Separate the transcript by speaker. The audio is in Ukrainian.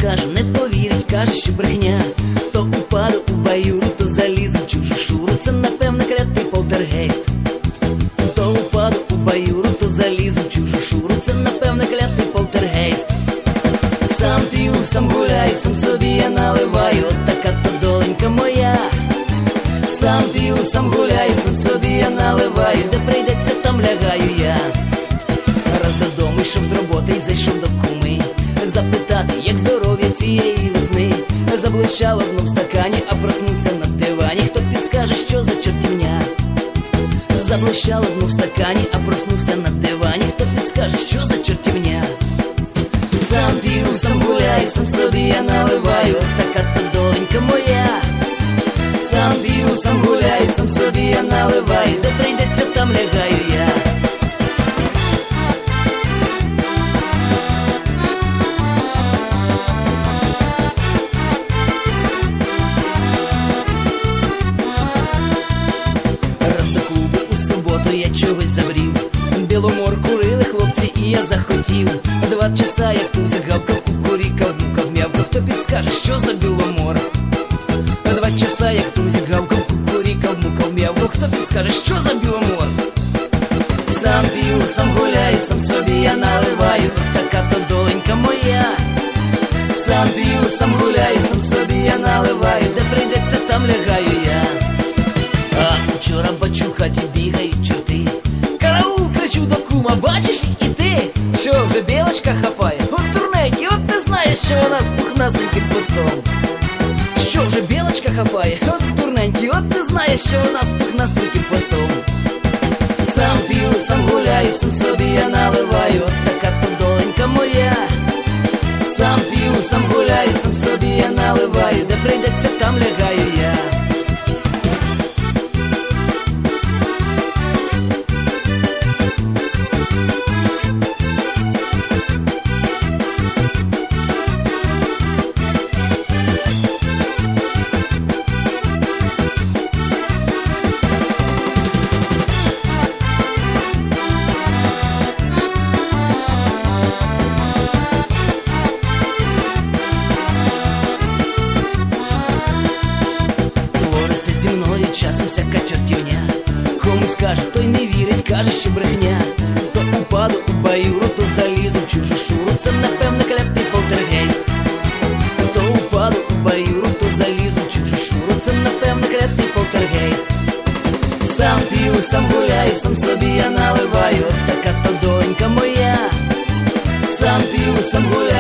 Speaker 1: скажу, не повірить, каже, що брехня. То упаду у баюру, то залізу в чужу шуру. Це напевне клятий полтергейст. То упаду у баюру, то залізу в чужу шуру. Це напевне клятий полтергейст. Сам п'ю, сам гуляю, сам собі я наливаю. От така то доленька моя. Сам п'ю, сам гуляю, сам собі я наливаю. Де прийдеться, там лягаю я. Раз додому йшов з роботи і зайшов до куми запитати, як здоров'я цієї весни. Заблищав одну в стакані, а проснувся на дивані. Хто підскаже, що за чортівня? Заблищав одну в стакані, а проснувся на дивані. Хто підскаже, що за чортівня? Сам п'ю, сам гуляю, сам собі я наливаю. Така то доленька моя. Сам п'ю, сам гуляю, сам собі я наливаю. Де прийдеться, там лягаю я. Я чогось забрів. Біломор курили хлопці, і я захотів. 2 часа, як тузик гавкав, кукурікав, мукав, м'явкав. Хто підскаже, що за біломор? 2 часа, як тузик гавкав, кукурікав, мукав, м'явкав. Хто підскаже, що за біломор? Сам п'ю, сам гуляю, сам собі я наливаю. Така то доленька моя. Сам п'ю, сам гуляю, сам собі я наливаю. Де прийдеться, там лягаю я. А вчора бачу, в хаті бігають чорти. Караул, кричу до кума, бачиш і ти? Що, вже білочка хапає? От дурненький, от не знаєш, що вона з пухнастеньким хвостом. Що, вже білочка хапає? От дурненький, от не знаєш, що вона з пухнастеньким хвостом. Сам п'ю, сам гуляю, сам собі я наливаю. От така то доленька моя. Сам п'ю, сам гуляю, сам собі я наливаю. Де прийдеться, там лягаю я. Часом всяка чортівня. Комусь каже, той не вірить, каже, що брехня. То упаду у баюру, то залізу в чужу шуру. Це напевне клятий полтергейст. То упаду у баюру, то залізу в чужу шуру. Це напевне клятий полтергейст. Сам п'ю, сам гуляю, сам собі я наливаю. От така то доленька моя. Сам п'ю, сам гуляю.